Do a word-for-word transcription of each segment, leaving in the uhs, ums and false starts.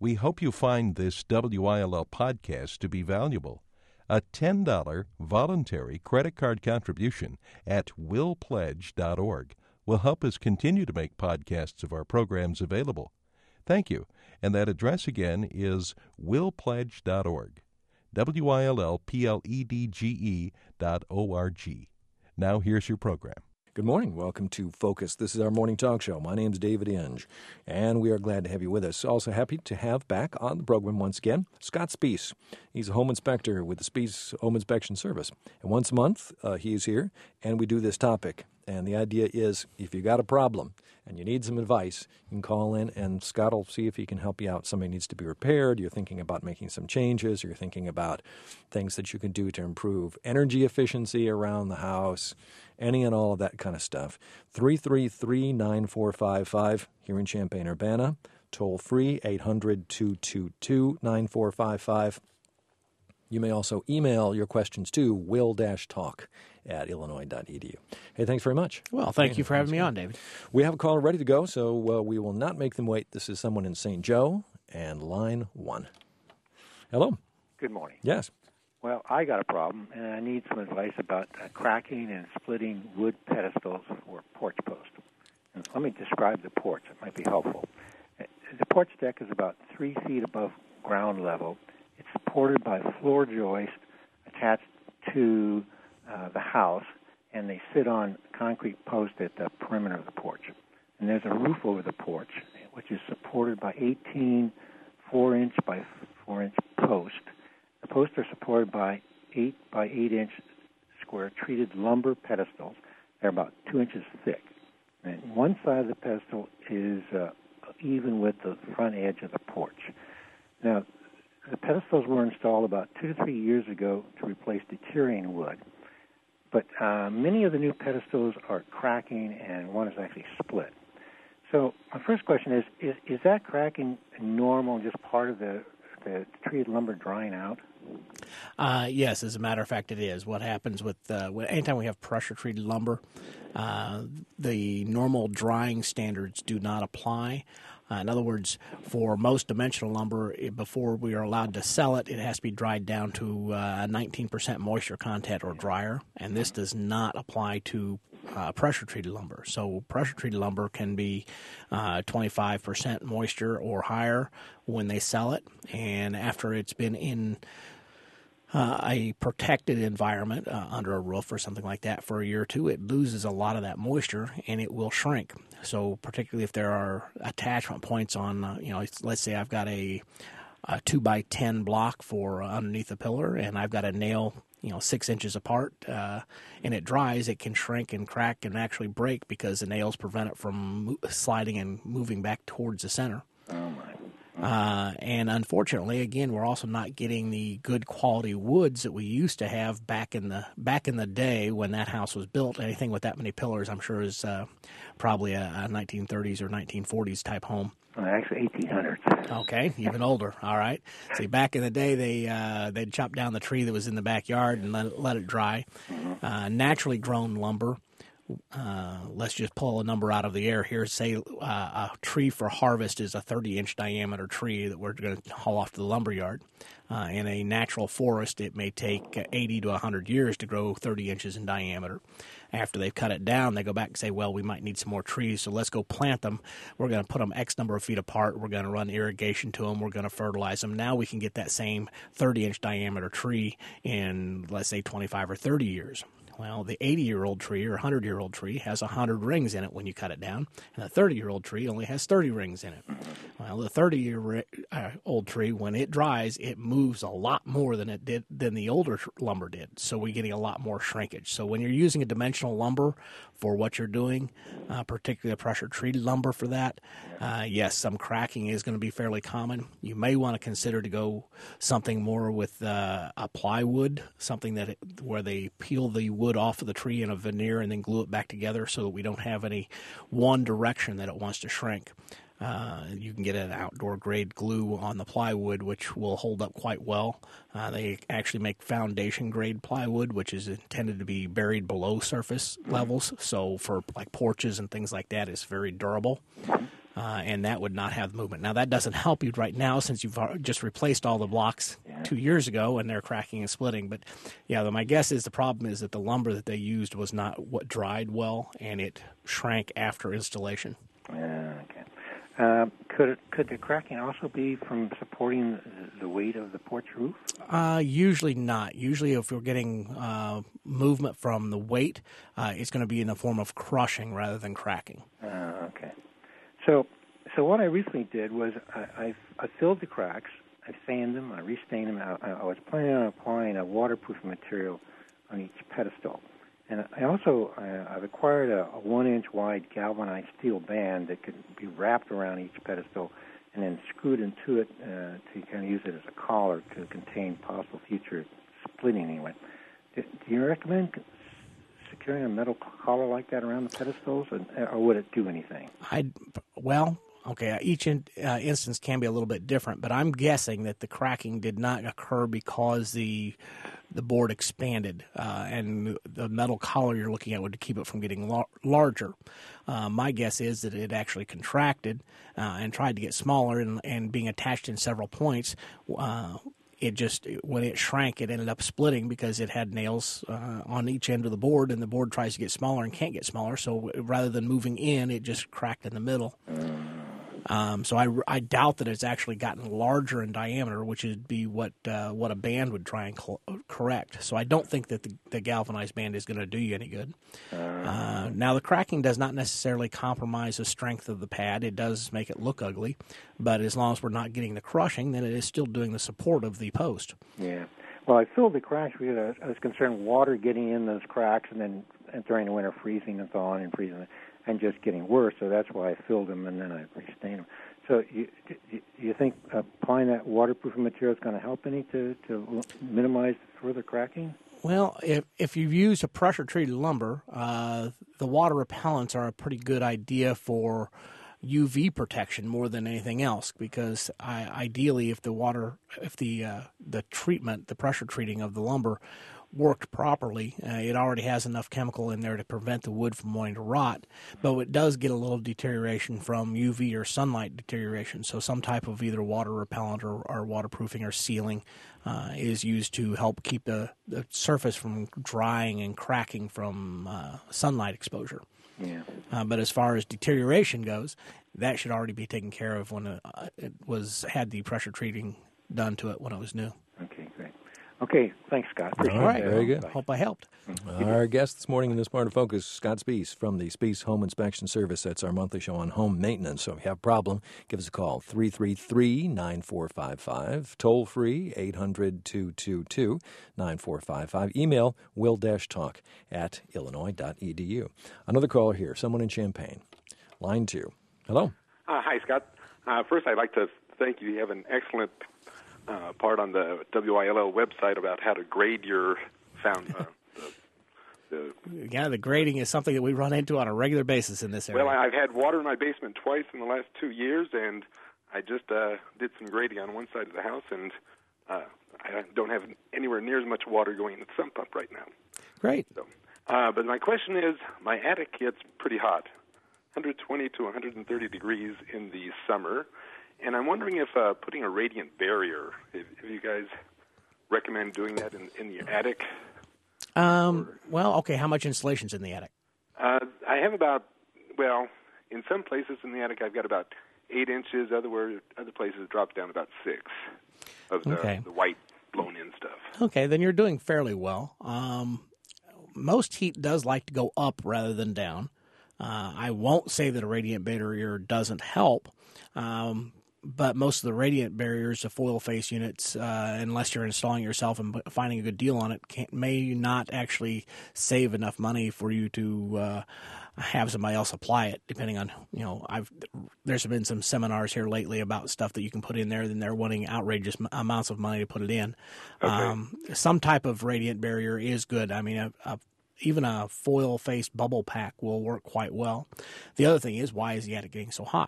We hope you find this W I L L podcast to be valuable. A ten dollars voluntary credit card contribution at will pledge dot org will help us continue to make podcasts of our programs available. Thank you. And that address again is will pledge dot org. W I L L P L E D G E dot O R G. Now here's your program. Good morning. Welcome to Focus. This is our morning talk show. My name is David Inge, and we are glad to have you with us. Also happy to have back on the program once again Scott Spees. He's a home inspector with the Spees Home Inspection Service. And once a month, uh, he's here, and we do this topic. And the idea is, if you got a problem and you need some advice, you can call in, and Scott will see if he can help you out. Something needs to be repaired. You're thinking about making some changes. You're thinking about things that you can do to improve energy efficiency around the house, any and all of that kind of stuff. three three three, nine four five five here in Champaign-Urbana. Toll free, eight hundred, two two two, nine four five five. You may also email your questions to will-talk at illinois dot e d u. Hey, thanks very much. Well, thank you for having me on, David. We have a caller ready to go, so uh, we will not make them wait. This is someone in Saint Joe, and line one. Hello. Good morning. Yes. Well, I got a problem, and I need some advice about uh, cracking and splitting wood pedestals for porch posts. And let me describe the porch. It might be helpful. Uh, The porch deck is about three feet above ground level. It's supported by floor joists attached to uh, the house, and they sit on concrete posts at the perimeter of the porch. And there's a roof over the porch, which is supported by eighteen four-inch by four-inch posts. The posts are supported by eight by eight-inch square treated lumber pedestals. They're about two inches thick. And one side of the pedestal is uh, even with the front edge of the porch. Now, the pedestals were installed about two to three years ago to replace deteriorating wood. But uh, many of the new pedestals are cracking, and one is actually split. So my first question is, is, is that cracking normal, just part of the, the treated lumber drying out? Uh, yes, as a matter of fact, it is. What happens with uh, when, anytime we have pressure-treated lumber, uh, the normal drying standards do not apply. Uh, in other words, for most dimensional lumber, it, before we are allowed to sell it, it has to be dried down to uh, nineteen percent moisture content or drier, and this does not apply to uh, pressure-treated lumber. So pressure-treated lumber can be uh, twenty-five percent moisture or higher when they sell it, and after it's been in Uh, a protected environment uh, under a roof or something like that for a year or two, it loses a lot of that moisture and it will shrink. So particularly if there are attachment points on, uh, you know, let's say I've got a, a two by ten block for uh, underneath the pillar, and I've got a nail, you know, six inches apart, uh, and it dries, it can shrink and crack and actually break because the nails prevent it from mo- sliding and moving back towards the center. Oh, my. Uh, and unfortunately, again, we're also not getting the good quality woods that we used to have back in the back in the day when that house was built. Anything with that many pillars, I'm sure, is uh, probably a, a nineteen thirties or nineteen forties type home. Well, actually, eighteen hundreds. Okay, even older. All right. See, back in the day, they uh, they'd chop down the tree that was in the backyard and let it, let it dry. Mm-hmm. Uh, naturally grown lumber. Uh, let's just pull a number out of the air here. Say uh, a tree for harvest is a thirty-inch diameter tree that we're going to haul off to the lumber yard. Uh, in a natural forest, it may take eighty to one hundred years to grow thirty inches in diameter. After they've cut it down, they go back and say, well, we might need some more trees, so let's go plant them. We're going to put them X number of feet apart. We're going to run irrigation to them. We're going to fertilize them. Now we can get that same thirty-inch diameter tree in, let's say, twenty-five or thirty years. Well, the eighty-year-old tree or one hundred-year-old tree has one hundred rings in it when you cut it down, and the thirty-year-old tree only has thirty rings in it. Well, the thirty-year-old tree, when it dries, it moves a lot more than it did than the older lumber did, so we're getting a lot more shrinkage. So when you're using a dimensional lumber for what you're doing, uh, particularly a pressure-treated lumber for that, uh, yes, some cracking is going to be fairly common. You may want to consider to go something more with uh, a plywood, something that it, where they peel the wood off of the tree in a veneer and then glue it back together so that we don't have any one direction that it wants to shrink. Uh, you can get an outdoor grade glue on the plywood, which will hold up quite well. Uh, they actually make foundation grade plywood, which is intended to be buried below surface levels. So for like porches and things like that, it's very durable. Uh, and that would not have movement. Now, that doesn't help you right now since you've just replaced all the blocks Yeah. two years ago and they're cracking and splitting. But, yeah, my guess is the problem is that the lumber that they used was not what dried well, and it shrank after installation. Yeah, okay. Uh, could it, could the cracking also be from supporting the weight of the porch roof? Uh, usually not. Usually if we're getting uh, movement from the weight, uh, it's going to be in the form of crushing rather than cracking. Uh, okay. So, so what I recently did was I, I, I filled the cracks, I sanded them, I restained them. I, I was planning on applying a waterproof material on each pedestal. And I also, I, I've acquired a, a one-inch wide galvanized steel band that could be wrapped around each pedestal and then screwed into it uh, to kind of use it as a collar to contain possible future splitting anyway. Do, do you recommend securing a metal collar like that around the pedestals, or, or would it do anything? I well, okay, each in, uh, instance can be a little bit different, but I'm guessing that the cracking did not occur because the the board expanded, uh, and the metal collar you're looking at would keep it from getting lar- larger. Uh, my guess is that it actually contracted uh, and tried to get smaller, and, and being attached in several points. Uh, It just, when it shrank, it ended up splitting because it had nails uh, on each end of the board, and the board tries to get smaller and can't get smaller. So rather than moving in, it just cracked in the middle. Um, so I, I doubt that it's actually gotten larger in diameter, which would be what uh, what a band would try and co- correct. So I don't think that the, the galvanized band is going to do you any good. Uh, now, the cracking does not necessarily compromise the strength of the pad. It does make it look ugly, but as long as we're not getting the crushing, then it is still doing the support of the post. Yeah. Well, I filled the cracks because I was, I was concerned water getting in those cracks and then and during the winter freezing and thawing and freezing and just getting worse. So that's why I filled them and then I restained them. So you, do you think applying that waterproofing material is going to help any to, to minimize further cracking? Well, if if you've used a pressure-treated lumber, uh, the water repellents are a pretty good idea for U V protection more than anything else. Because I, ideally, if the water, if the uh, the treatment, the pressure treating of the lumber worked properly, uh, it already has enough chemical in there to prevent the wood from wanting to rot. But it does get a little deterioration from U V or sunlight deterioration. So some type of either water repellent or, or waterproofing or sealing uh, is used to help keep the, the surface from drying and cracking from uh, sunlight exposure. Yeah. Uh, but as far as deterioration goes, that should already be taken care of when it, uh, it was had the pressure treating done to it when it was new. Okay, great. Okay, thanks, Scott. Appreciate All right, that. very good. Hope I helped. Our guest this morning in this part of Focus, Scott Spees from the Spees Home Inspection Service. That's our monthly show on home maintenance. So if you have a problem, give us a call, three three three, nine four five five, toll free, eight hundred, two two two, nine four five five. Email will-talk at illinois dot e d u. Another caller here, someone in Champaign. Line two. Hello. Uh, hi, Scott. Uh, first, I'd like to thank you. You have an excellent uh, part on the W I L L website about how to grade your found. Uh, the, the, Yeah, the grading is something that we run into on a regular basis in this area. well, I've had water in my basement twice in the last two years, and I just uh, did some grading on one side of the house, and uh, I don't have anywhere near as much water going in the sump pump right now. Great. So, uh, but my question is, my attic gets pretty hot, one hundred twenty to one hundred thirty degrees in the summer, and I'm wondering if uh, putting a radiant barrier, if, if you guys recommend doing that in, in your attic. Um, well, okay, how much insulation's in the attic? Uh, I have about, well, in some places in the attic I've got about eight inches. Other where, other places it drops down about six of the, Okay. the white blown-in stuff. Okay, then you're doing fairly well. Um, most heat does like to go up rather than down. Uh, I won't say that a radiant barrier doesn't help, um, but most of the radiant barriers, the foil face units, uh, unless you're installing yourself and finding a good deal on it, can, may not actually save enough money for you to uh, have somebody else apply it. Depending on, you know, I've there's been some seminars here lately about stuff that you can put in there, and they're wanting outrageous amounts of money to put it in. Okay. Um, some type of radiant barrier is good. I mean, a, a even a foil-faced bubble pack will work quite well. The other thing is, why is the attic getting so hot?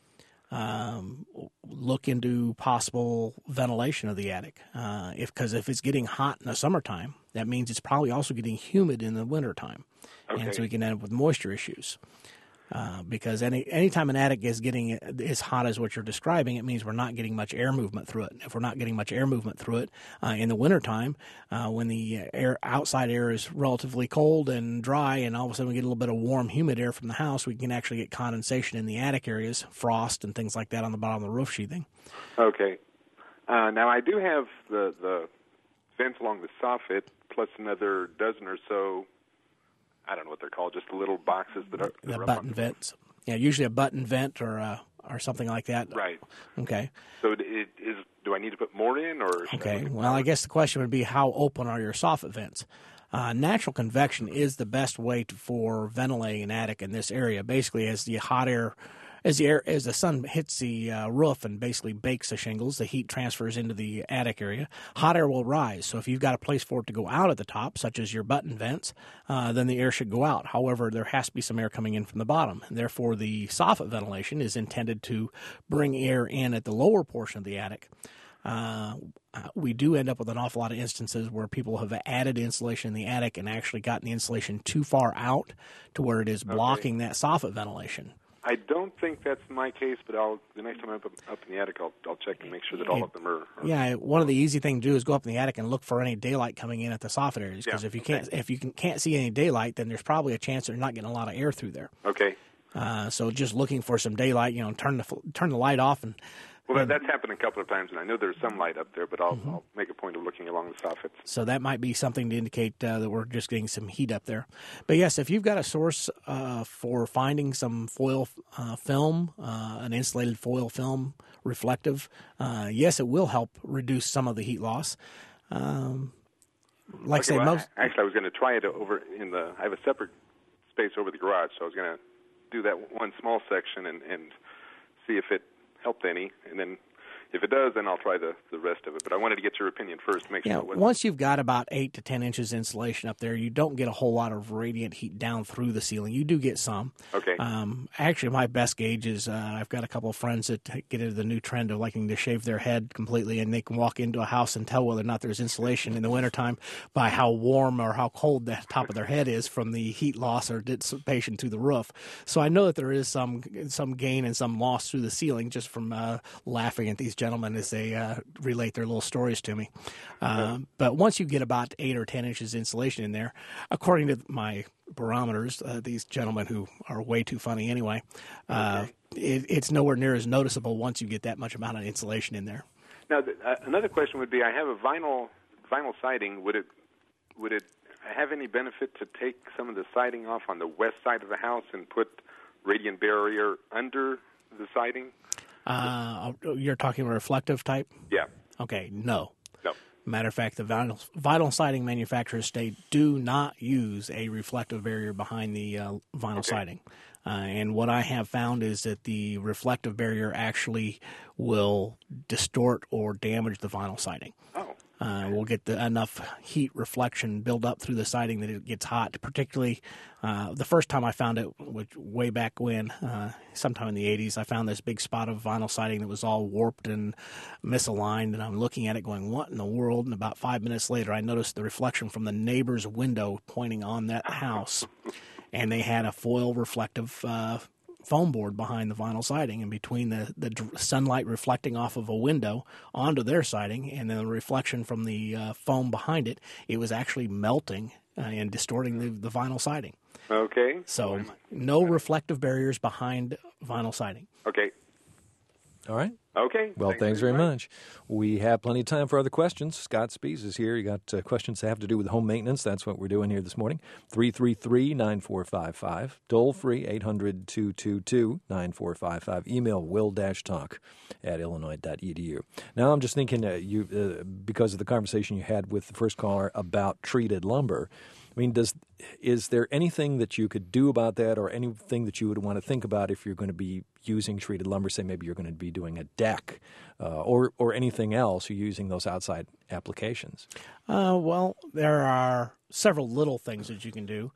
Um, look into possible ventilation of the attic. Uh, if because if it's getting hot in the summertime, that means it's probably also getting humid in the wintertime. Okay. And so we can end up with moisture issues. Uh, because any anytime an attic is getting as hot as what you're describing, it means we're not getting much air movement through it. If we're not getting much air movement through it uh, in the wintertime, uh, when the air outside air is relatively cold and dry, and all of a sudden we get a little bit of warm, humid air from the house, we can actually get condensation in the attic areas, frost and things like that on the bottom of the roof sheathing. Okay. Uh, now, I do have the, the vents along the soffit, plus another dozen or so, I don't know what they're called, just the little boxes that are... The button vents. Yeah, usually a button vent or uh, or something like that. Right. Okay. So it, it is. Do I need to put more in, or... Okay, I well, I guess the question would be, how open are your soffit vents? Uh, natural convection is the best way to, for ventilating an attic in this area. Basically, as the hot air... As the air, as the sun hits the uh, roof and basically bakes the shingles, the heat transfers into the attic area. Hot air will rise. So if you've got a place for it to go out at the top, such as your button vents, uh, then the air should go out. However, there has to be some air coming in from the bottom. And therefore, the soffit ventilation is intended to bring air in at the lower portion of the attic. Uh, we do end up with an awful lot of instances where people have added insulation in the attic and actually gotten the insulation too far out to where it is blocking okay. that soffit ventilation. I don't think that's my case, but I'll the next time I'm up, up in the attic, I'll, I'll check and make sure that all of them are, are. Yeah, one of the easy things to do is go up in the attic and look for any daylight coming in at the soffit areas. Because yeah, if you okay. can't if you can, can't see any daylight, then there's probably a chance that you're not getting a lot of air through there. Okay. Uh, so just looking for some daylight, you know, turn the turn the light off and. Well, that, that's happened a couple of times, and I know there's some light up there, but I'll, mm-hmm. I'll make a point of looking along the soffits. So that might be something to indicate uh, that we're just getting some heat up there. But, yes, if you've got a source uh, for finding some foil uh, film, uh, an insulated foil film, reflective, uh, yes, it will help reduce some of the heat loss. Um, like okay, I say, well, most... Actually, I was going to try it over in the – I have a separate space over the garage, so I was going to do that one small section and, and see if it – helped any, and then if it does, then I'll try the, the rest of it. But I wanted to get your opinion first to make sure yeah, it wasn't. Once you've got about eight to ten inches insulation up there, you don't get a whole lot of radiant heat down through the ceiling. You do get some. Okay. Um, actually, my best gauge is uh, I've got a couple of friends that get into the new trend of liking to shave their head completely, and they can walk into a house and tell whether or not there's insulation in the wintertime by how warm or how cold the top of their head is from the heat loss or dissipation through the roof. So I know that there is some some gain and some loss through the ceiling just from uh, laughing at these gentlemen as they uh, relate their little stories to me. Uh, but once you get about eight or ten inches insulation in there, according to my barometers, uh, these gentlemen who are way too funny anyway, uh, okay. it, it's nowhere near as noticeable once you get that much amount of insulation in there. Now, th- uh, another question would be: I have a vinyl vinyl siding. Would it would it have any benefit to take some of the siding off on the west side of the house and put radiant barrier under the siding? Uh, you're talking reflective type? Yeah. Okay, no. No. Matter of fact, the vinyl, vinyl siding manufacturers state do not use a reflective barrier behind the uh, vinyl okay. siding. Uh, and what I have found is that the reflective barrier actually will distort or damage the vinyl siding. Oh. Uh, we'll get the, enough heat reflection build up through the siding that it gets hot. Particularly, uh, the first time I found it, which way back when, uh, sometime in the eighties, I found this big spot of vinyl siding that was all warped and misaligned, and I'm looking at it going, what in the world? And about five minutes later, I noticed the reflection from the neighbor's window pointing on that house, and they had a foil reflective uh foam board behind the vinyl siding, and between the, the sunlight reflecting off of a window onto their siding and then the reflection from the uh, foam behind it, it was actually melting uh, and distorting the, the vinyl siding. Okay. So no reflective barriers behind vinyl siding. Okay. All right. Okay. Well, thanks, thanks very much. much. We have plenty of time for other questions. Scott Spies is here. You got uh, questions that have to do with home maintenance. That's what we're doing here this morning. three three three, nine four five five. Toll free, eight hundred, two two two, nine four five five. Email will-talk at illinois dot e d u. Now, I'm just thinking, uh, you uh, because of the conversation you had with the first caller about treated lumber, I mean, does is there anything that you could do about that, or anything that you would want to think about if you're going to be using treated lumber? Say maybe you're going to be doing a deck uh, or or anything else. You're using those outside applications. Uh, well, there are several little things that you can do.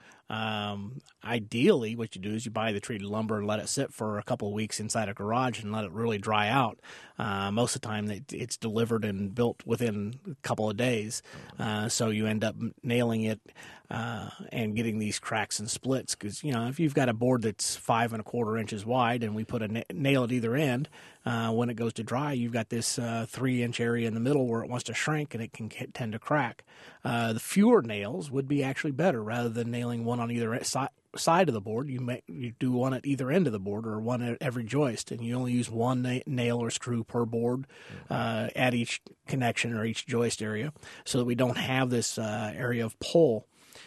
Um, ideally, what you do is you buy the treated lumber and let it sit for a couple of weeks inside a garage and let it really dry out. Uh, most of the time, it's delivered and built within a couple of days. Uh, so you end up nailing it uh, and getting these cracks and splits. Because, you know, if you've got a board that's five and a quarter inches wide and we put a na- nail at either end, uh, when it goes to dry, you've got this uh, three-inch area in the middle where it wants to shrink and it can get, tend to crack. Uh, the fewer nails would be actually better. Rather than nailing one on either side, side of the board, you may, you do one at either end of the board or one at every joist, and you only use one na- nail or screw per board uh, at each connection or each joist area, so that we don't have this uh, area of pull.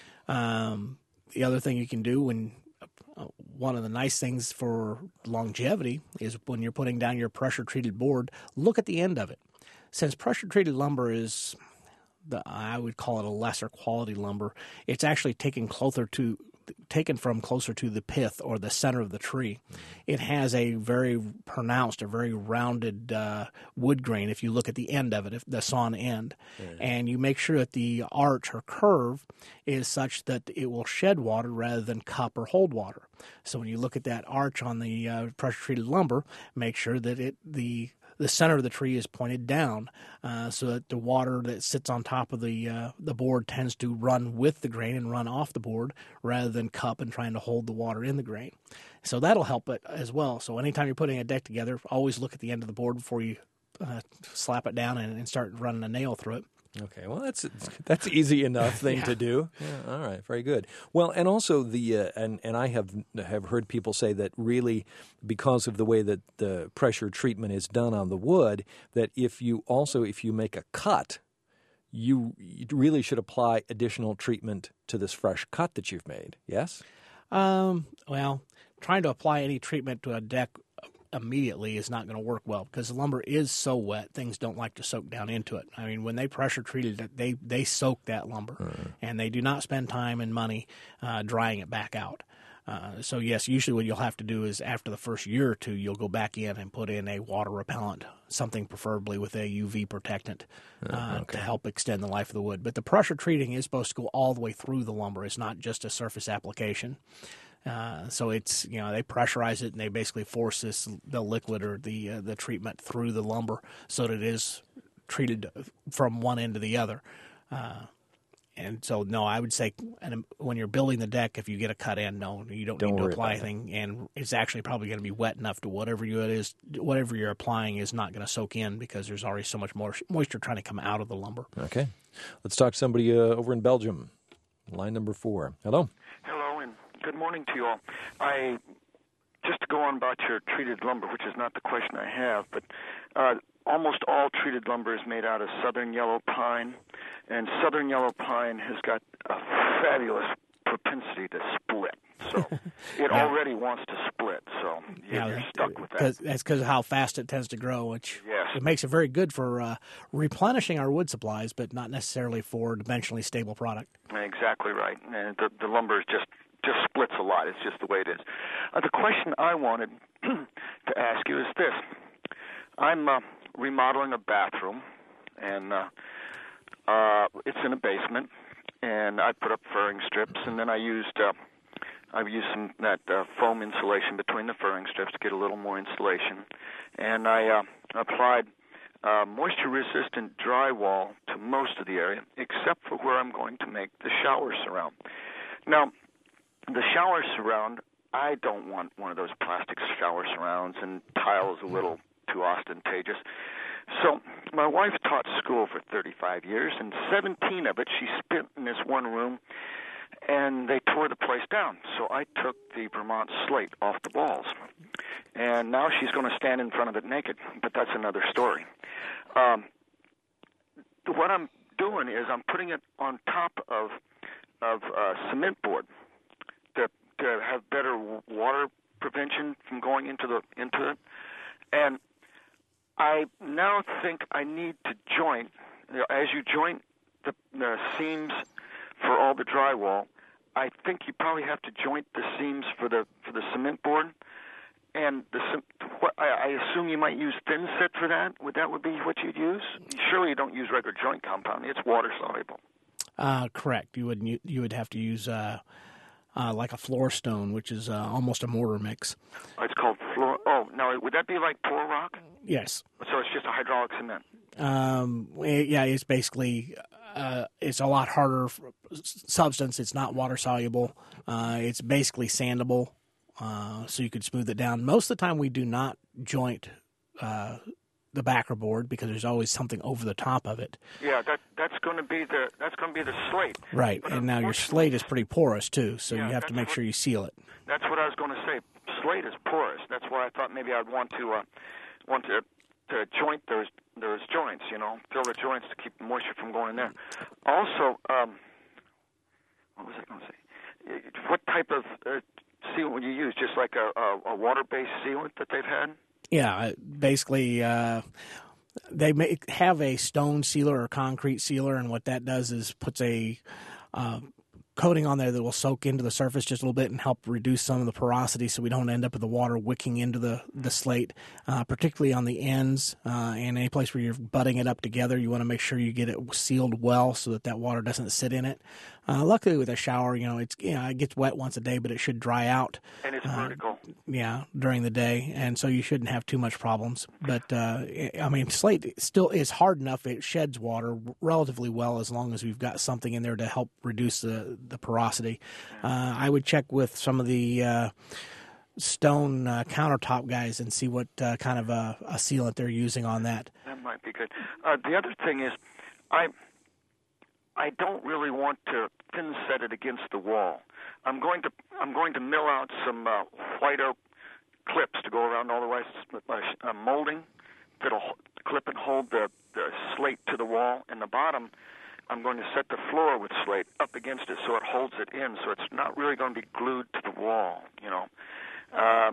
Um, the other thing you can do when uh, one of the nice things for longevity is when you're putting down your pressure-treated board, look at the end of it. Since pressure-treated lumber is, the, I would call it a lesser quality lumber, it's actually taken closer to taken from closer to the pith or the center of the tree. Mm-hmm. It has a very pronounced, a very rounded uh, wood grain if you look at the end of it, if the sawn end. Mm-hmm. And you make sure that the arch or curve is such that it will shed water rather than cup or hold water. So when you look at that arch on the uh, pressure-treated lumber, make sure that it the the center of the tree is pointed down uh, so that the water that sits on top of the uh, the board tends to run with the grain and run off the board rather than cup and trying to hold the water in the grain. So that'll help it as well. So anytime you're putting a deck together, always look at the end of the board before you uh, slap it down and, and start running a nail through it. Okay, well that's that's easy enough thing yeah. to do. Yeah, all right, very good. Well, and also the uh, and and I have have heard people say that really because of the way that the pressure treatment is done on the wood, that if you also if you make a cut, you, you really should apply additional treatment to this fresh cut that you've made. Yes. Um. Well, trying to apply any treatment to a deck immediately is not going to work well because the lumber is so wet, things don't like to soak down into it. I mean, when they pressure treated it, they, they soak that lumber, mm. and they do not spend time and money uh, drying it back out. Uh, so, yes, usually what you'll have to do is after the first year or two, you'll go back in and put in a water repellent, something preferably with a U V protectant uh, uh, okay. to help extend the life of the wood. But the pressure treating is supposed to go all the way through the lumber. It's not just a surface application. Uh, so it's, you know, they pressurize it and they basically force this, the liquid or the uh, the treatment through the lumber so that it is treated from one end to the other. Uh, and so, no, I would say when you're building the deck, if you get a cut end, no, you don't, don't need to apply anything. It. And it's actually probably going to be wet enough to whatever you it is, whatever you're applying is not going to soak in because there's already so much more moisture trying to come out of the lumber. Okay. Let's talk to somebody uh, over in Belgium. Line number four. Hello. Hello, and good morning to you all. I just to go on about your treated lumber, which is not the question I have, but uh, almost all treated lumber is made out of southern yellow pine, and southern yellow pine has got a fabulous propensity to split. So it yeah. already wants to split, so you're, yeah, you're stuck with that. Cause, that's because of how fast it tends to grow, which yes. it makes it very good for uh, replenishing our wood supplies, but not necessarily for dimensionally stable product. Exactly right. And the, the lumber is just just splits a lot. It's just the way it is. Uh, the question I wanted to ask you is this. I'm uh, remodeling a bathroom, and uh, uh, it's in a basement, and I put up furring strips, and then I used uh, I've used some that uh, foam insulation between the furring strips to get a little more insulation, and I uh, applied uh, moisture-resistant drywall to most of the area, except for where I'm going to make the shower surround. Now, the shower surround, I don't want one of those plastic shower surrounds, and tile is a little too ostentatious. So my wife taught school for thirty-five years, and seventeen of it she spent in this one room, and they tore the place down. So I took the Vermont slate off the walls, and now she's going to stand in front of it naked, but that's another story. Um, what I'm doing is I'm putting it on top of of uh, cement board to, to have better water prevention from going into the into it, and I now think I need to joint, you know, as you joint the, the seams for all the drywall, I think you probably have to joint the seams for the for the cement board, and the what, I, I assume you might use thin set for that. Would that would be what you'd use? Surely you don't use regular joint compound. It's water soluble. Uh, correct. You would you would have to use uh, uh, like a floor stone, which is uh, almost a mortar mix. Oh, it's called floor. Oh, now would that be like pour rock? Yes. So it's just a hydraulic cement. Um, yeah, it's basically uh, it's a lot harder substance. It's not water soluble. Uh, it's basically sandable, uh, so you could smooth it down. Most of the time, we do not joint uh, the backer board because there's always something over the top of it. Yeah, that that's going to be the that's going to be the slate. Right, but and now your slate is pretty porous too, so yeah, you have to make what, sure you seal it. That's what I was going to say. Slate is porous. That's why I thought maybe I'd want to uh, want to to joint those those joints. You know, fill the joints to keep the moisture from going in there. Also, um, what was I going to say? What type of uh, sealant would you use? Just like a, a, a water-based sealant that they've had? Yeah, basically, uh, they make, have a stone sealer or concrete sealer, and what that does is puts a uh, coating on there that will soak into the surface just a little bit and help reduce some of the porosity so we don't end up with the water wicking into the, the slate, uh, particularly on the ends uh, and any place where you're butting it up together. You want to make sure you get it sealed well so that that water doesn't sit in it. Uh, luckily, with a shower, you know, it's you know, it gets wet once a day, but it should dry out. And it's uh, vertical. Yeah, during the day, and so you shouldn't have too much problems. But, uh, I mean, slate still is hard enough. It sheds water relatively well as long as we've got something in there to help reduce the, the porosity. Uh, I would check with some of the uh, stone uh, countertop guys and see what uh, kind of a, a sealant they're using on that. That might be good. Uh, the other thing is, I I don't really want to thin set it against the wall. I'm going to I'm going to mill out some uh, white oak clips to go around all the way, uh, molding that'll clip and hold the, the slate to the wall. And the bottom, I'm going to set the floor with slate up against it so it holds it in, so it's not really going to be glued to the wall. You know, uh,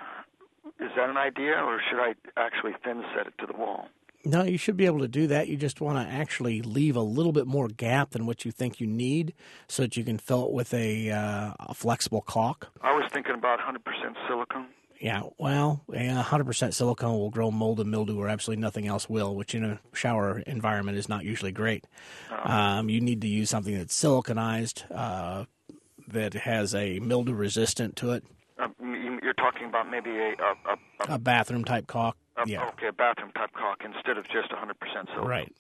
is that an idea, or should I actually thin set it to the wall? No, you should be able to do that. You just want to actually leave a little bit more gap than what you think you need so that you can fill it with a, uh, a flexible caulk. I was thinking about one hundred percent silicone. Yeah, well, yeah, one hundred percent silicone will grow mold and mildew or absolutely nothing else will, which in a shower environment is not usually great. Uh-huh. Um, you need to use something that's siliconized, uh, that has a mildew resistant to it. Uh, you're talking about maybe a... A, a, a bathroom-type caulk. Uh, yeah. Okay, a bathroom-type caulk instead of just one hundred percent silicone. Right.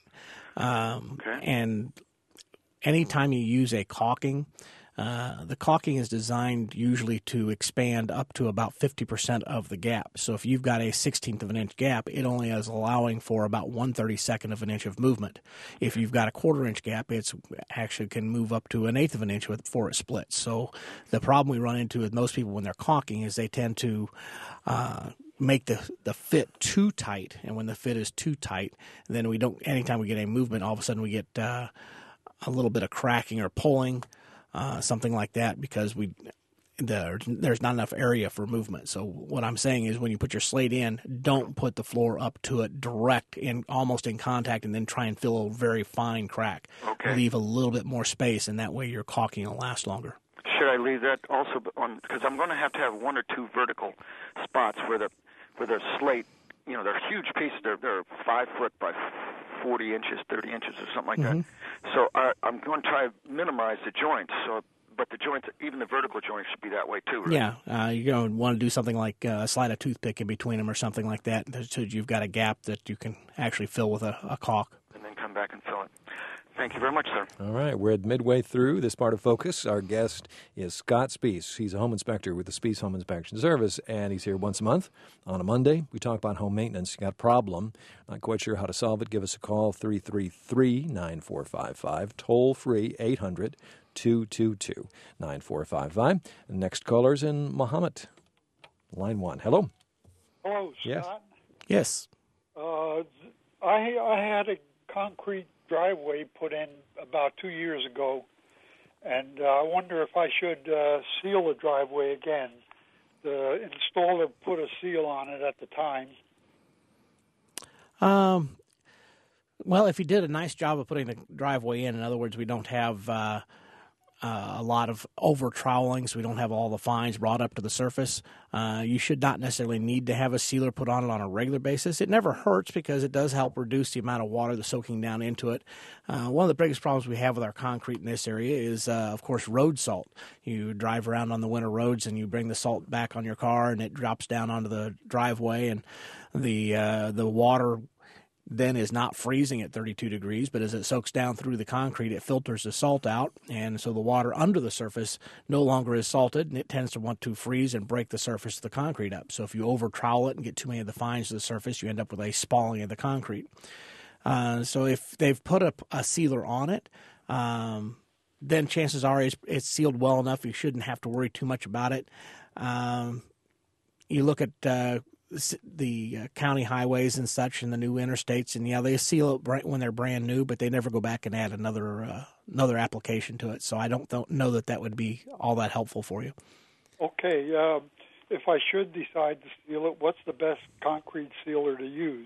Um, okay. And anytime you use a caulking, uh, the caulking is designed usually to expand up to about fifty percent of the gap. So if you've got a sixteenth of an inch gap, it only is allowing for about one thirty-second of an inch of movement. If you've got a quarter inch gap, it's actually can move up to an eighth of an inch before it splits. So the problem we run into with most people when they're caulking is they tend to uh, make the the fit too tight, and when the fit is too tight, then we don't. Anytime we get any movement, all of a sudden we get uh, a little bit of cracking or pulling, uh, something like that, because we the, there's not enough area for movement. So what I'm saying is, when you put your slate in, don't put the floor up to it direct and almost in contact, and then try and fill a very fine crack. Okay. Leave a little bit more space, and that way your caulking will last longer. Should I leave that also on, because I'm going to have to have one or two vertical spots where the where the slate, you know, they're huge pieces. They're they're five foot by forty inches, thirty inches, or something like mm-hmm. that. So I, I'm going to try to minimize the joints. So, but the joints, even the vertical joints, should be that way too, right? Yeah, uh, you're going to want to do something like uh, slide a toothpick in between them or something like that, so you've got a gap that you can actually fill with a, a caulk. And then come back and fill it. Thank you very much, sir. All right, we're at midway through this part of Focus. Our guest is Scott Spees. He's a home inspector with the Spees Home Inspection Service, and he's here once a month. On a Monday, we talk about home maintenance. You got a problem, not quite sure how to solve it, give us a call, three three three, nine four five five, toll free, eight hundred, two two two, nine four five five. The next caller's in Muhammad, line one. Hello. Hello, Scott. Yes. Yes. Uh, I, I had a concrete driveway put in about two years ago, and uh, I wonder if I should uh, seal the driveway again. The installer put a seal on it at the time. Um. Well, if he did a nice job of putting the driveway in, in other words, we don't have uh, uh, a lot of over troweling, so we don't have all the fines brought up to the surface. Uh, you should not necessarily need to have a sealer put on it on a regular basis. It never hurts because it does help reduce the amount of water that's soaking down into it. Uh, one of the biggest problems we have with our concrete in this area is, uh, of course, road salt. You drive around on the winter roads and you bring the salt back on your car, and it drops down onto the driveway, and the uh, the water then is not freezing at thirty-two degrees, but as it soaks down through the concrete, it filters the salt out, and so the water under the surface no longer is salted, and it tends to want to freeze and break the surface of the concrete up. So if you over trowel it and get too many of the fines to the surface, you end up with a spalling of the concrete. Uh, so if they've put a, a sealer on it, um, then chances are it's, it's sealed well enough. You shouldn't have to worry too much about it. Um, you look at uh, the uh, county highways and such and the new interstates, and yeah, they seal it when they're brand new, but they never go back and add another uh, another application to it. So I don't th- know that that would be all that helpful for you. Okay, uh, if I should decide to seal it, what's the best concrete sealer to use?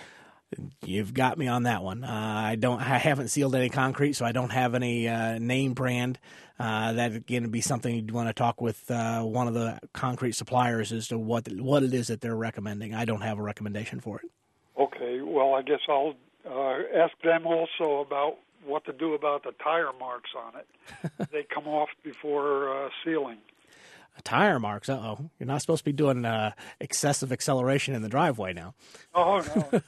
You've got me on that one. Uh, I don't. I haven't sealed any concrete, so I don't have any uh, name brand. Uh, that again would be something you'd want to talk with uh, one of the concrete suppliers as to what what it is that they're recommending. I don't have a recommendation for it. Okay. Well, I guess I'll uh, ask them also about what to do about the tire marks on it. They come off before uh, sealing. Tire marks. Uh oh, you're not supposed to be doing uh, excessive acceleration in the driveway now. Oh no.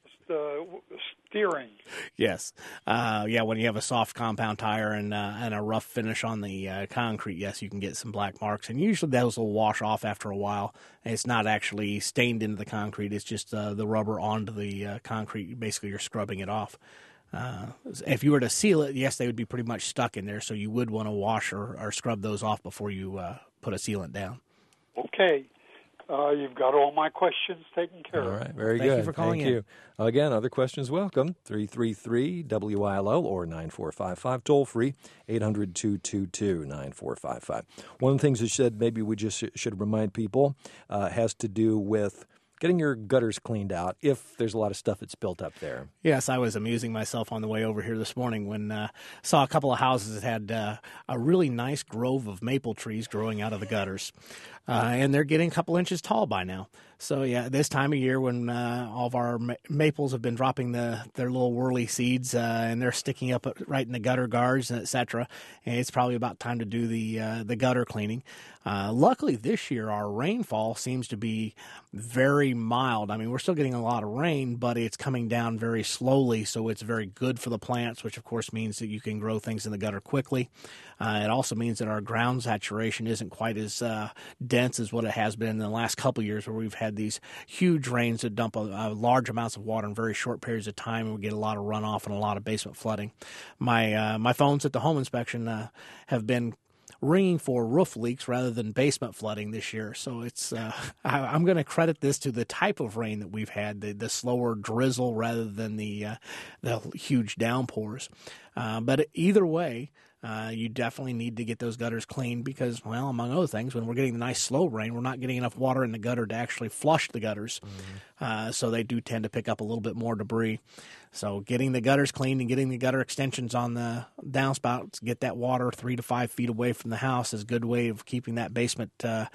Uh, steering. Yes. Uh, yeah, when you have a soft compound tire and uh, and a rough finish on the uh, concrete, yes, you can get some black marks. And usually those will wash off after a while. It's not actually stained into the concrete. It's just uh, the rubber onto the uh, concrete. Basically, you're scrubbing it off. Uh, if you were to seal it, yes, they would be pretty much stuck in there. So you would want to wash or, or scrub those off before you uh, put a sealant down. Okay. Uh, you've got all my questions taken care of. All right, very Thank good. you for calling Thank in. you. Again, other questions, welcome. three three three W I L O or nine four five five, toll free, eight hundred, two two two, nine four five five. One of the things you said maybe we just should remind people uh, has to do with getting your gutters cleaned out if there's a lot of stuff that's built up there. Yes, I was amusing myself on the way over here this morning when I uh, saw a couple of houses that had uh, a really nice grove of maple trees growing out of the gutters. Uh, and they're getting a couple inches tall by now. So, yeah, this time of year when uh, all of our ma- maples have been dropping the their little whirly seeds uh, and they're sticking up right in the gutter guards, et cetera, and it's probably about time to do the uh, the gutter cleaning. Uh, luckily, this year, our rainfall seems to be very mild. I mean, we're still getting a lot of rain, but it's coming down very slowly, so it's very good for the plants, which, of course, means that you can grow things in the gutter quickly. Uh, it also means that our ground saturation isn't quite as uh, dense as what it has been in the last couple of years, where we've had these huge rains that dump a, a large amounts of water in very short periods of time, and we get a lot of runoff and a lot of basement flooding. My uh, my phones at the home inspection uh, have been ringing for roof leaks rather than basement flooding this year. So it's uh, I, I'm going to credit this to the type of rain that we've had, the, the slower drizzle rather than the uh, the huge downpours. Uh, but either way, Uh, you definitely need to get those gutters cleaned because, well, among other things, when we're getting the nice slow rain, we're not getting enough water in the gutter to actually flush the gutters. Mm-hmm. Uh, so they do tend to pick up a little bit more debris. So getting the gutters cleaned and getting the gutter extensions on the downspouts, get that water three to five feet away from the house is a good way of keeping that basement uh,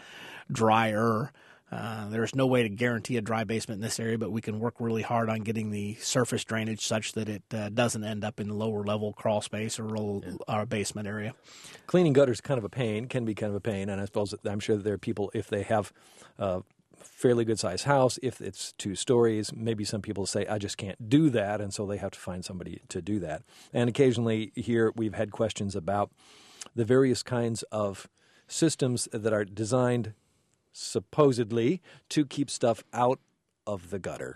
drier. Uh, there's no way to guarantee a dry basement in this area, but we can work really hard on getting the surface drainage such that it uh, doesn't end up in the lower level crawl space or, roll, or basement area. Cleaning gutters is kind of a pain, can be kind of a pain, and I suppose I'm sure that there are people, if they have a fairly good-sized house, if it's two stories, maybe some people say, I just can't do that, and so they have to find somebody to do that. And occasionally here we've had questions about the various kinds of systems that are designed supposedly to keep stuff out of the gutter.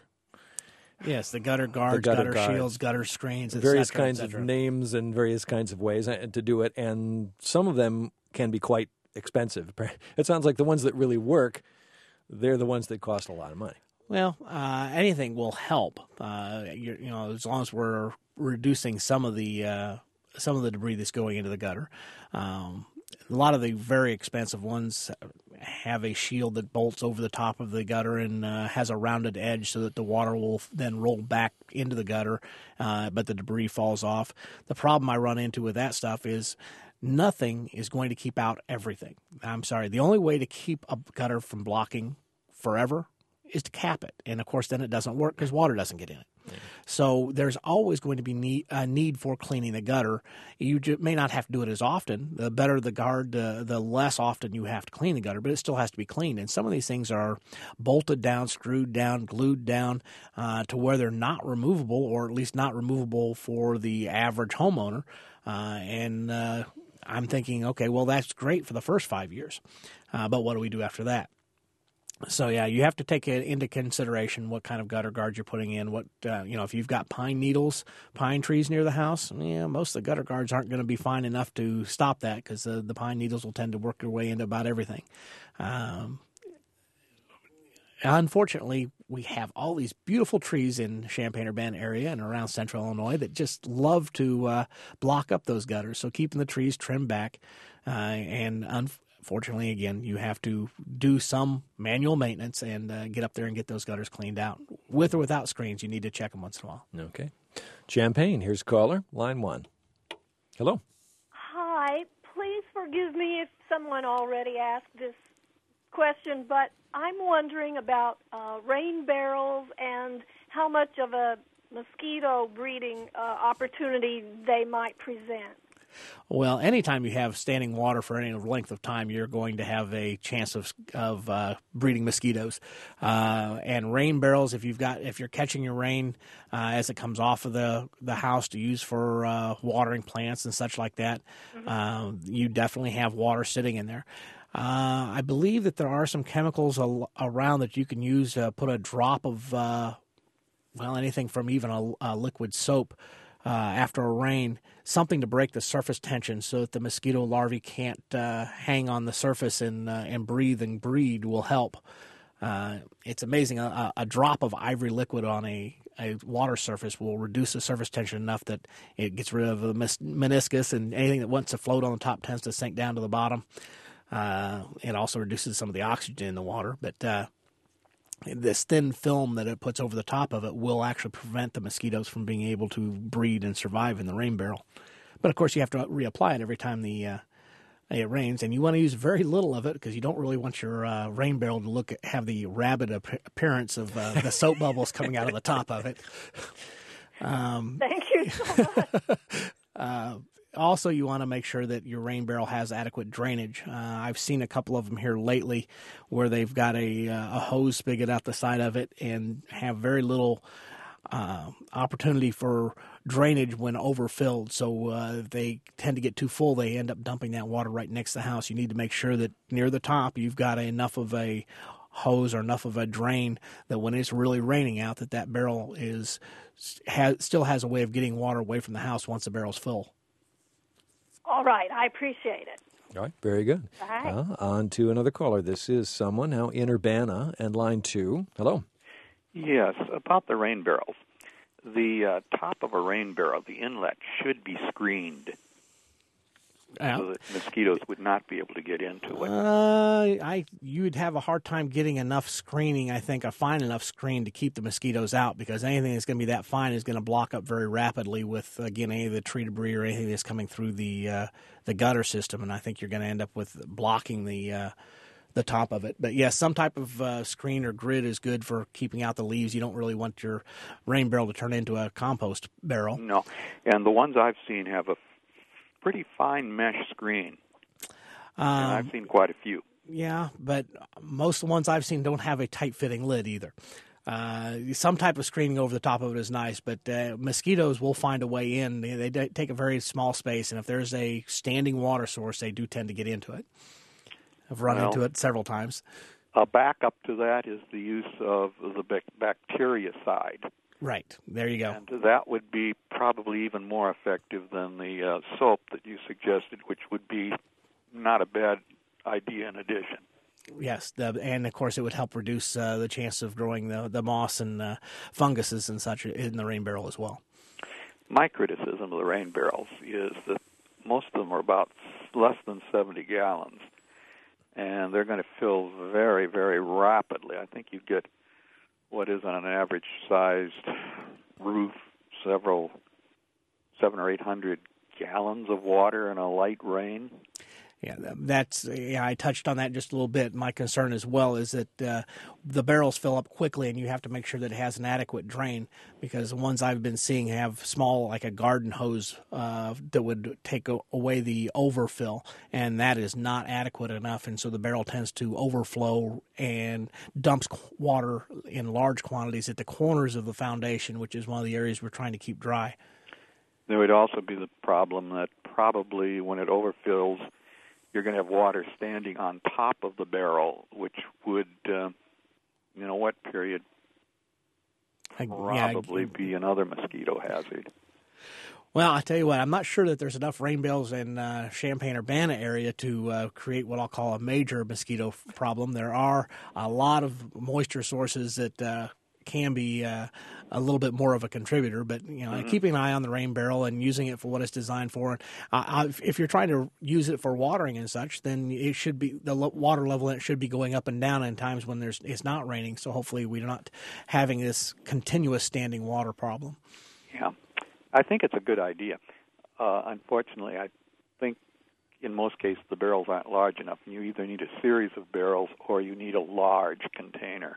Yes, the gutter guards, the gutter, gutter guards, shields, gutter screens, et various cetera, kinds et cetera. of names and various kinds of ways to do it, and some of them can be quite expensive. It sounds like the ones that really work, they're the ones that cost a lot of money. Well, uh, anything will help. Uh, you, you know, as long as we're reducing some of the uh, some of the debris that's going into the gutter. Um, A lot of the very expensive ones have a shield that bolts over the top of the gutter and uh, has a rounded edge so that the water will then roll back into the gutter, uh, but the debris falls off. The problem I run into with that stuff is nothing is going to keep out everything. I'm sorry. The only way to keep a gutter from blocking forever is to cap it. And, of course, then it doesn't work because water doesn't get in it. Yeah. So there's always going to be need, a need for cleaning the gutter. You just may not have to do it as often. The better the guard, uh, the less often you have to clean the gutter, but it still has to be cleaned. And some of these things are bolted down, screwed down, glued down uh, to where they're not removable, or at least not removable for the average homeowner. Uh, and uh, I'm thinking, okay, well, that's great for the first five years. Uh, but what do we do after that? So, yeah, you have to take it into consideration what kind of gutter guards you're putting in. What uh, you know, if you've got pine needles, pine trees near the house, yeah, most of the gutter guards aren't going to be fine enough to stop that, because uh, the pine needles will tend to work their way into about everything. Um, unfortunately, we have all these beautiful trees in Champaign-Urbana area and around central Illinois that just love to uh, block up those gutters. So keeping the trees trimmed back uh, and unfortunately, Fortunately, again, you have to do some manual maintenance and uh, get up there and get those gutters cleaned out. With or without screens, you need to check them once in a while. Okay. Champaign, here's caller, line one. Hello. Hi. Please forgive me if someone already asked this question, but I'm wondering about uh, rain barrels and how much of a mosquito breeding uh, opportunity they might present. Well, anytime you have standing water for any length of time, you're going to have a chance of of uh, breeding mosquitoes. Uh, and rain barrels, if you've got if you're catching your rain uh, as it comes off of the the house to use for uh, watering plants and such like that, mm-hmm. uh, you definitely have water sitting in there. Uh, I believe that there are some chemicals al- around that you can use to put a drop of uh, well anything from even a, a liquid soap. Uh, after a rain, something to break the surface tension so that the mosquito larvae can't uh, hang on the surface and uh, and breathe and breed will help. Uh, it's amazing. A, a drop of ivory liquid on a, a water surface will reduce the surface tension enough that it gets rid of the mis- meniscus, and anything that wants to float on the top tends to sink down to the bottom. Uh, it also reduces some of the oxygen in the water, but uh, this thin film that it puts over the top of it will actually prevent the mosquitoes from being able to breed and survive in the rain barrel. But, of course, you have to reapply it every time the uh, it rains, and you want to use very little of it because you don't really want your uh, rain barrel to look at, have the rabid ap- appearance of uh, the soap bubbles coming out of the top of it. Um, Thank you so much. uh, Also, you want to make sure that your rain barrel has adequate drainage. Uh, I've seen a couple of them here lately where they've got a, uh, a hose spigot out the side of it and have very little uh, opportunity for drainage when overfilled. So uh, they tend to get too full. They end up dumping that water right next to the house. You need to make sure that near the top you've got enough of a hose or enough of a drain that when it's really raining out, that that barrel is has, still has a way of getting water away from the house once the barrel's full. All right. I appreciate it. All right. Very good. All right. Uh, on to another caller. This is someone now in Urbana and line two. Hello. Yes, about the rain barrels. The uh, top of a rain barrel, the inlet, should be screened Yeah. so that mosquitoes would not be able to get into it. Uh, I you'd have a hard time getting enough screening, I think, a fine enough screen to keep the mosquitoes out, because anything that's going to be that fine is going to block up very rapidly with, again, any of the tree debris or anything that's coming through the uh, the gutter system, and I think you're going to end up with blocking the uh, the top of it. But yes, some type of uh, screen or grid is good for keeping out the leaves. You don't really want your rain barrel to turn into a compost barrel. No, and the ones I've seen have a pretty fine mesh screen, Um, and I've seen quite a few. Yeah, but most of the ones I've seen don't have a tight-fitting lid either. Uh, some type of screening over the top of it is nice, but uh, mosquitoes will find a way in. They, they take a very small space, and if there's a standing water source, they do tend to get into it. I've run Well, into it several times. A backup to that is the use of the bac- bactericide. Right. There you go. And that would be probably even more effective than the uh, soap that you suggested, which would be not a bad idea in addition. Yes, the, and of course it would help reduce uh, the chance of growing the, the moss and uh, funguses and such in the rain barrel as well. My criticism of the rain barrels is that most of them are about less than seventy gallons, and they're going to fill very, very rapidly. I think you get what is on an average-sized roof, several, seven or eight hundred gallons of water in a light rain. Yeah, that's. Yeah, I touched on that just a little bit. My concern as well is that uh, the barrels fill up quickly, and you have to make sure that it has an adequate drain, because the ones I've been seeing have small, like a garden hose, uh, that would take a, away the overfill, and that is not adequate enough, and so the barrel tends to overflow and dumps water in large quantities at the corners of the foundation, which is one of the areas we're trying to keep dry. There would also be the problem that probably when it overfills, you're going to have water standing on top of the barrel, which would, uh, you know, wet period, probably yeah, I, be another mosquito hazard. Well, I tell you what, I'm not sure that there's enough rain barrels in uh, Champaign-Urbana area to uh, create what I'll call a major mosquito f- problem. There are a lot of moisture sources that uh, can be uh, a little bit more of a contributor, but you know, mm-hmm. keeping an eye on the rain barrel and using it for what it's designed for. Uh, if you're trying to use it for watering and such, then it should be the water level in it should be going up and down in times when there's it's not raining. So hopefully we're not having this continuous standing water problem. Yeah, I think it's a good idea. Uh, unfortunately, I think in most cases the barrels aren't large enough, and you either need a series of barrels or you need a large container.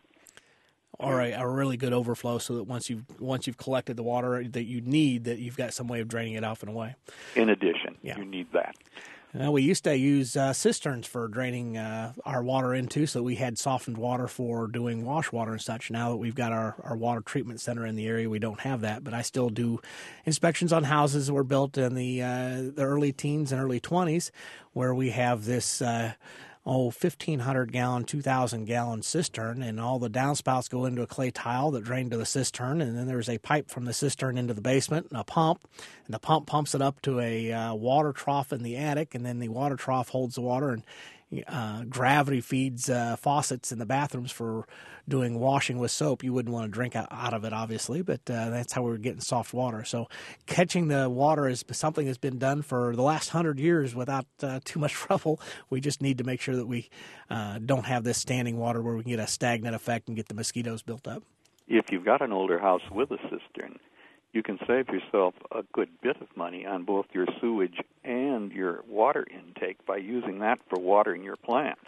Or a, a really good overflow, so that once you've once you've collected the water that you need, that you've got some way of draining it off and away. In addition, yeah. you need that. Now, we used to use uh, cisterns for draining uh, our water into, so we had softened water for doing wash water and such. Now that we've got our, our water treatment center in the area, we don't have that. But I still do inspections on houses that were built in the uh, the early teens and early twenties, where we have this Uh, oh, fifteen hundred gallon, two thousand gallon cistern, and all the downspouts go into a clay tile that drain to the cistern, and then there's a pipe from the cistern into the basement and a pump, and the pump pumps it up to a uh, water trough in the attic, and then the water trough holds the water, and uh, gravity feeds uh, faucets in the bathrooms for doing washing with soap. You wouldn't want to drink out of it, obviously, but uh, that's how we're getting soft water. So catching the water is something that's been done for the last hundred years without uh, too much trouble. We just need to make sure that we uh, don't have this standing water where we can get a stagnant effect and get the mosquitoes built up. If you've got an older house with a cistern, you can save yourself a good bit of money on both your sewage and your water intake by using that for watering your plants.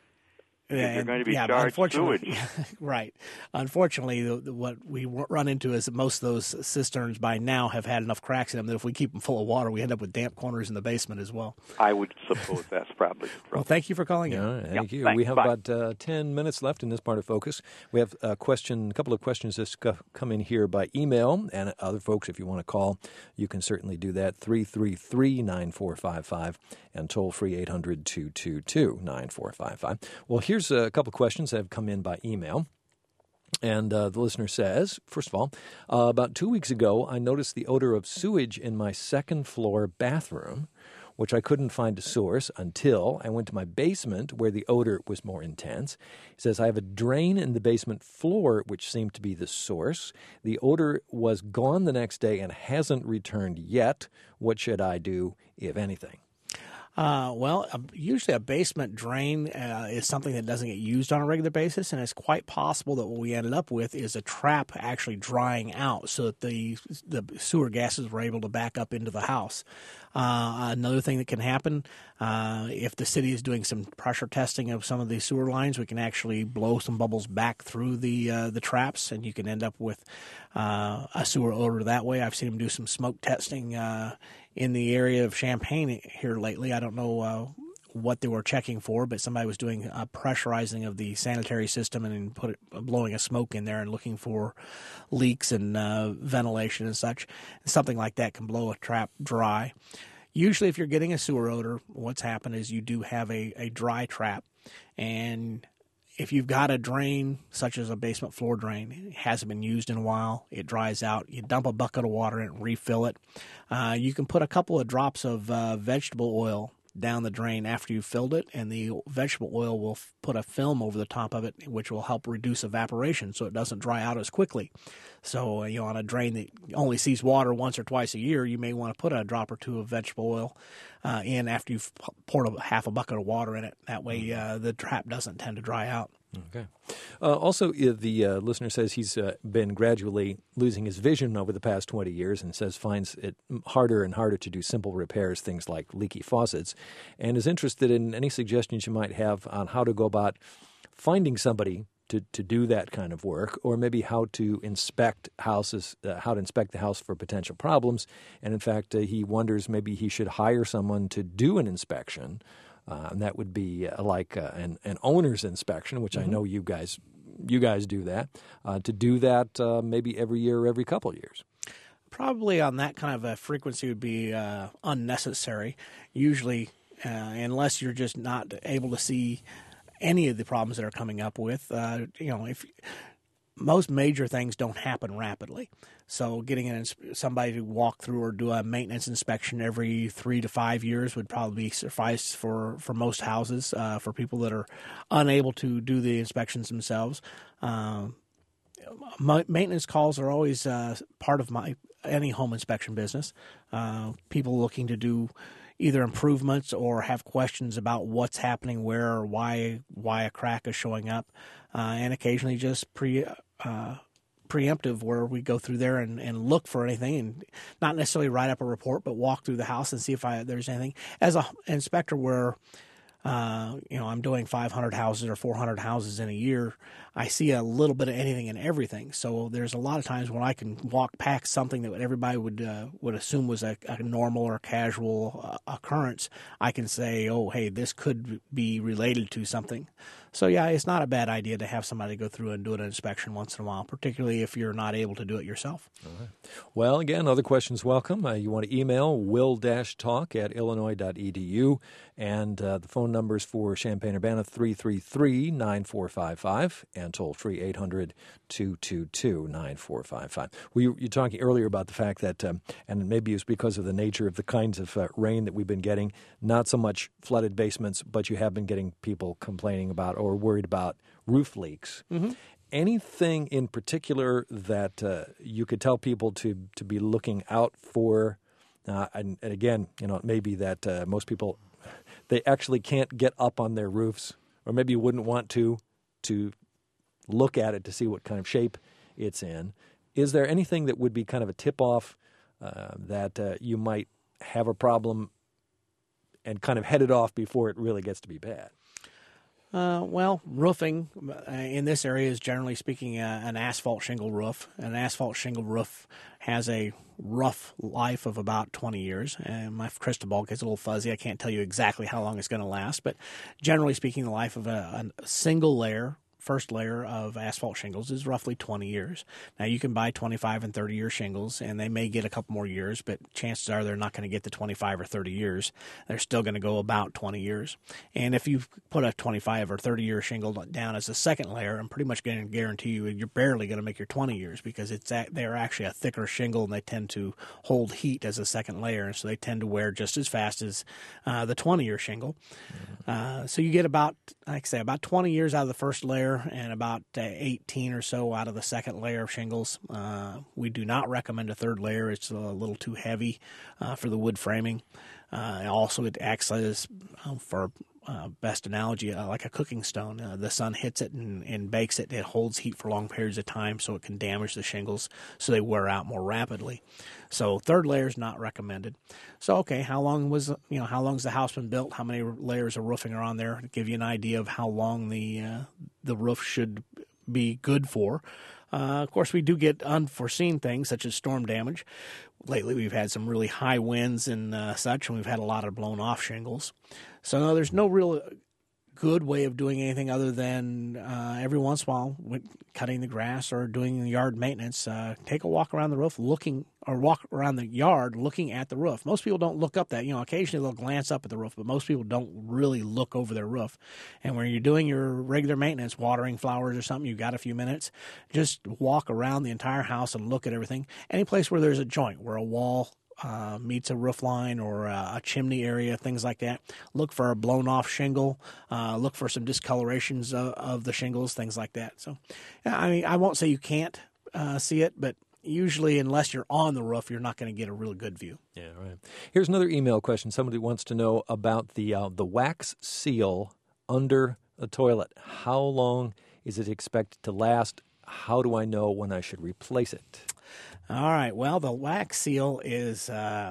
Yeah, you're going to be yeah, charged unfortunately, sewage. Right. Unfortunately, the, the, what we run into is that most of those cisterns by now have had enough cracks in them that if we keep them full of water, we end up with damp corners in the basement as well. I would suppose that's probably true. Well, thank you for calling in. Yeah, thank yeah, you. Thanks. We have Bye. about uh, ten minutes left in this part of Focus. We have a question, a couple of questions that come in here by email, and other folks, if you want to call, you can certainly do that, three three three, nine four five five, and toll-free eight hundred, two two two, nine four five five. Well, here's a couple of questions that have come in by email. And uh, the listener says, first of all, uh, about two weeks ago, I noticed the odor of sewage in my second floor bathroom, which I couldn't find a source until I went to my basement where the odor was more intense. He says, I have a drain in the basement floor, which seemed to be the source. The odor was gone the next day and hasn't returned yet. What should I do, if anything? Uh, well, uh, usually a basement drain uh, is something that doesn't get used on a regular basis, and it's quite possible that what we ended up with is a trap actually drying out so that the the sewer gases were able to back up into the house. Uh, another thing that can happen, uh, if the city is doing some pressure testing of some of the sewer lines, we can actually blow some bubbles back through the uh, the traps, and you can end up with uh, a sewer odor that way. I've seen them do some smoke testing uh, in the area of Champaign here lately. I don't know uh, what they were checking for, but somebody was doing a pressurizing of the sanitary system and put it, blowing a smoke in there and looking for leaks and uh, ventilation and such. Something like that can blow a trap dry. Usually if you're getting a sewer odor, what's happened is you do have a, a dry trap. And if you've got a drain, such as a basement floor drain, it hasn't been used in a while, it dries out, you dump a bucket of water in it and refill it. Uh, you can put a couple of drops of uh, vegetable oil down the drain after you've filled it, and the vegetable oil will f- put a film over the top of it, which will help reduce evaporation so it doesn't dry out as quickly. So, you know, on a drain that only sees water once or twice a year, you may want to put a drop or two of vegetable oil uh, in after you've poured a half a bucket of water in it. That way uh, the trap doesn't tend to dry out. Okay. Uh, also, uh, the uh, listener says he's uh, been gradually losing his vision over the past twenty years and says finds it harder and harder to do simple repairs, things like leaky faucets, and is interested in any suggestions you might have on how to go about finding somebody to, to do that kind of work, or maybe how to inspect houses, uh, how to inspect the house for potential problems. And in fact, uh, he wonders maybe he should hire someone to do an inspection. Uh, and that would be uh, like uh, an, an owner's inspection, which mm-hmm. I know you guys you guys do that. Uh, to do that uh, maybe every year or every couple of years. Probably on that kind of a frequency would be uh, unnecessary. Usually, uh, unless you're just not able to see any of the problems that are coming up with, uh, you know, if most major things don't happen rapidly. So getting an, somebody to walk through or do a maintenance inspection every three to five years would probably suffice for, for most houses, uh, for people that are unable to do the inspections themselves. Uh, my, maintenance calls are always uh, part of my any home inspection business. Uh, people looking to do either improvements or have questions about what's happening where or why why a crack is showing up, uh, and occasionally just pre uh, preemptive where we go through there and, and look for anything and not necessarily write up a report, but walk through the house and see if I, there's anything. As an inspector where uh, you know I'm doing five hundred houses or four hundred houses in a year, I see a little bit of anything and everything. So there's a lot of times when I can walk past something that everybody would uh, would assume was a, a normal or casual uh, occurrence. I can say, oh, hey, this could be related to something. So, yeah, it's not a bad idea to have somebody go through and do an inspection once in a while, particularly if you're not able to do it yourself. All right. Well, again, other questions welcome. Uh, you want to email will-talk at illinois dot e d u, and uh, the phone numbers for Champaign-Urbana, three three three, nine four five five, and toll-free eight hundred, two two two, nine four five five. We, you were talking earlier about the fact that, um, and maybe it's because of the nature of the kinds of uh, rain that we've been getting, not so much flooded basements, but you have been getting people complaining about or worried about roof leaks. Mm-hmm. Anything in particular that uh, you could tell people to, to be looking out for? Uh, and, and again, you know, it may be that uh, most people, they actually can't get up on their roofs, or maybe you wouldn't want to, to look at it to see what kind of shape it's in. Is there anything that would be kind of a tip-off uh, that uh, you might have a problem and kind of head it off before it really gets to be bad? Uh, well, roofing uh, in this area is generally speaking uh, an asphalt shingle roof. An asphalt shingle roof has a rough life of about twenty years. And my crystal ball gets a little fuzzy. I can't tell you exactly how long it's going to last, but generally speaking, the life of a, a single layer, first layer of asphalt shingles is roughly twenty years. Now, you can buy twenty-five and thirty-year shingles, and they may get a couple more years, but chances are they're not going to get the twenty-five or thirty years. They're still going to go about twenty years. And if you put a twenty-five or thirty-year shingle down as a second layer, I'm pretty much going to guarantee you you're barely going to make your twenty years because it's they're actually a thicker shingle, and they tend to hold heat as a second layer, and so they tend to wear just as fast as uh, the twenty-year shingle. Mm-hmm. Uh, so you get about, like I say, about twenty years out of the first layer, and about uh, eighteen or so out of the second layer of shingles. Uh, we do not recommend a third layer. It's a little too heavy uh, for the wood framing. Uh, also, it acts as, um, for uh, best analogy, uh, like a cooking stone. Uh, the sun hits it and, and bakes it. It holds heat for long periods of time, so it can damage the shingles, so they wear out more rapidly. So third layer is not recommended. So, okay, how long was, you know, how long's the house been built? How many layers of roofing are on there to give you an idea of how long the uh, the roof should be good for. Uh, of course, we do get unforeseen things such as storm damage. Lately, we've had some really high winds and uh, such, and we've had a lot of blown off shingles. So no, there's no real good way of doing anything other than uh, every once in a while cutting the grass or doing yard maintenance. Uh, take a walk around the roof looking or walk around the yard looking at the roof. Most people don't look up that. You know, occasionally they'll glance up at the roof, but most people don't really look over their roof. And when you're doing your regular maintenance, watering flowers or something, you've got a few minutes, just walk around the entire house and look at everything. Any place where there's a joint, where a wall Uh, meets a roof line or uh, a chimney area, things like that. Look for a blown-off shingle. Uh, look for some discolorations of, of the shingles, things like that. So, I mean, I won't say you can't uh, see it, but usually, unless you're on the roof, you're not going to get a real good view. Yeah, right. Here's another email question. Somebody wants to know about the uh, the wax seal under the toilet. How long is it expected to last? How do I know when I should replace it? All right. Well, the wax seal is uh,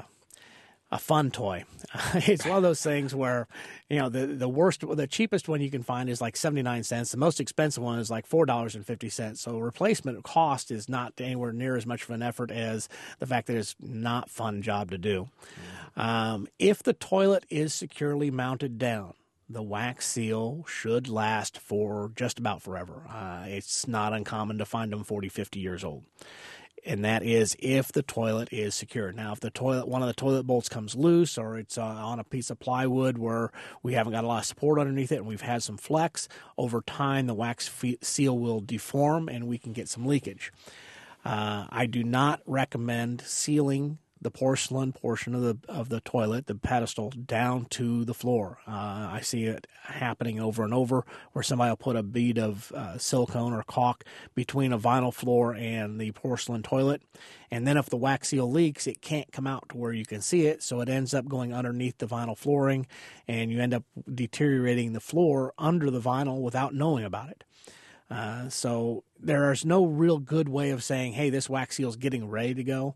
a fun toy. It's one of those things where, you know, the the worst, the cheapest one you can find is like seventy-nine cents. The most expensive one is like four dollars and fifty cents. So replacement cost is not anywhere near as much of an effort as the fact that it's not a fun job to do. Um, if the toilet is securely mounted down, the wax seal should last for just about forever. Uh, it's not uncommon to find them forty, fifty years old. And that is if the toilet is secure. Now, if the toilet, one of the toilet bolts comes loose, or it's uh, on a piece of plywood where we haven't got a lot of support underneath it and we've had some flex, over time the wax fe- seal will deform and we can get some leakage. Uh, I do not recommend sealing the porcelain portion of the of the toilet, the pedestal, down to the floor. Uh, I see it happening over and over where somebody will put a bead of uh, silicone or caulk between a vinyl floor and the porcelain toilet. And then if the wax seal leaks, it can't come out to where you can see it, so it ends up going underneath the vinyl flooring, and you end up deteriorating the floor under the vinyl without knowing about it. Uh, so there is no real good way of saying, hey, this wax seal is getting ready to go.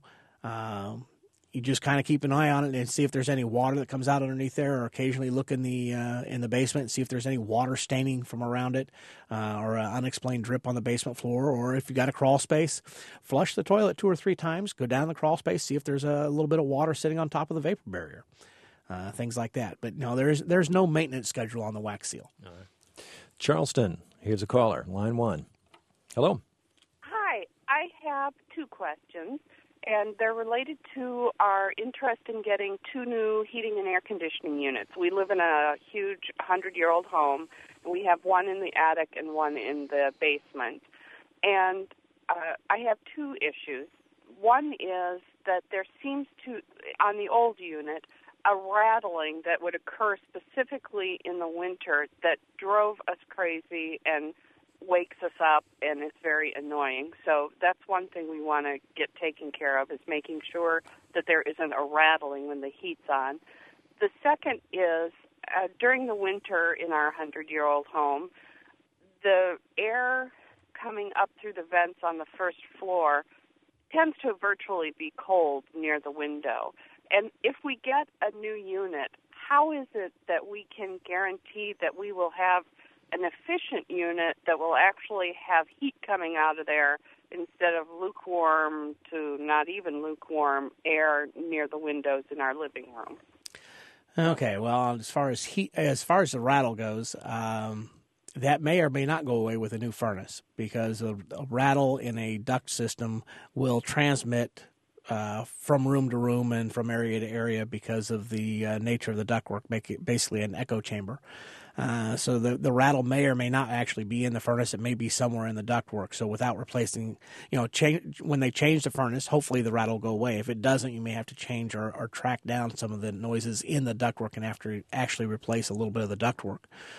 Um, you just kind of keep an eye on it and see if there's any water that comes out underneath there, or occasionally look in the uh, in the basement and see if there's any water staining from around it, uh, or an unexplained drip on the basement floor. Or if you got a crawl space, flush the toilet two or three times, go down the crawl space, see if there's a little bit of water sitting on top of the vapor barrier, uh, things like that. But no, there's there's no maintenance schedule on the wax seal. All right. Charleston, here's a caller, line one. Hello. Hi, I have two questions, and they're related to our interest in getting two new heating and air conditioning units. We live in a huge hundred-year-old home, and we have one in the attic and one in the basement. And uh, I have two issues. One is that there seems to, on the old unit, a rattling that would occur specifically in the winter that drove us crazy and wakes us up, and it's very annoying. So that's one thing we want to get taken care of, is making sure that there isn't a rattling when the heat's on. The second is, uh, during the winter in our hundred-year-old home, the air coming up through the vents on the first floor tends to virtually be cold near the window. And if we get a new unit, how is it that we can guarantee that we will have an efficient unit that will actually have heat coming out of there instead of lukewarm to not even lukewarm air near the windows in our living room? Okay, well, as far as heat, as far as the rattle goes, um, that may or may not go away with a new furnace, because a, a rattle in a duct system will transmit uh, from room to room and from area to area because of the uh, nature of the ductwork, make it basically an echo chamber. Uh, so the the rattle may or may not actually be in the furnace. It may be somewhere in the ductwork. So without replacing, you know, change, when they change the furnace, hopefully the rattle will go away. If it doesn't, you may have to change or, or track down some of the noises in the ductwork and have to actually replace a little bit of the ductwork.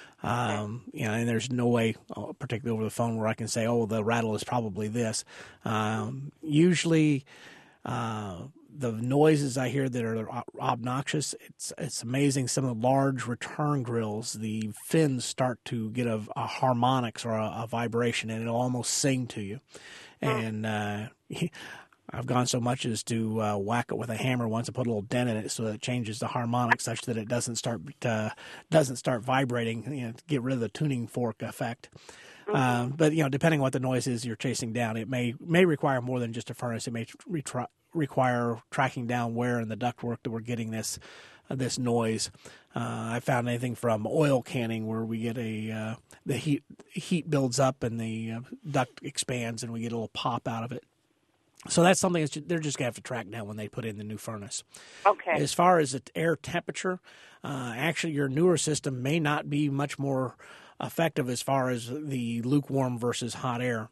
Um, you know, and there's no way, particularly over the phone, where I can say, oh, the rattle is probably this. Um, usually, uh, the noises I hear that are obnoxious, it's it's amazing. Some of the large return grills, the fins start to get a, a harmonics or a, a vibration, and it'll almost sing to you. And uh, I've gone so much as to uh, whack it with a hammer once and put a little dent in it so that it changes the harmonics such that it doesn't start uh, doesn't start vibrating, you know, to get rid of the tuning fork effect. Mm-hmm. Uh, but you know, depending on what the noise is you're chasing down, it may may require more than just a furnace. It may retry. require tracking down where in the ductwork that we're getting this uh, this noise. Uh, I found anything from oil canning where we get a uh, the heat heat builds up and the uh, duct expands and we get a little pop out of it. So that's something that's, they're just going to have to track down when they put in the new furnace. Okay. As far as the air temperature, uh, actually your newer system may not be much more effective as far as the lukewarm versus hot air.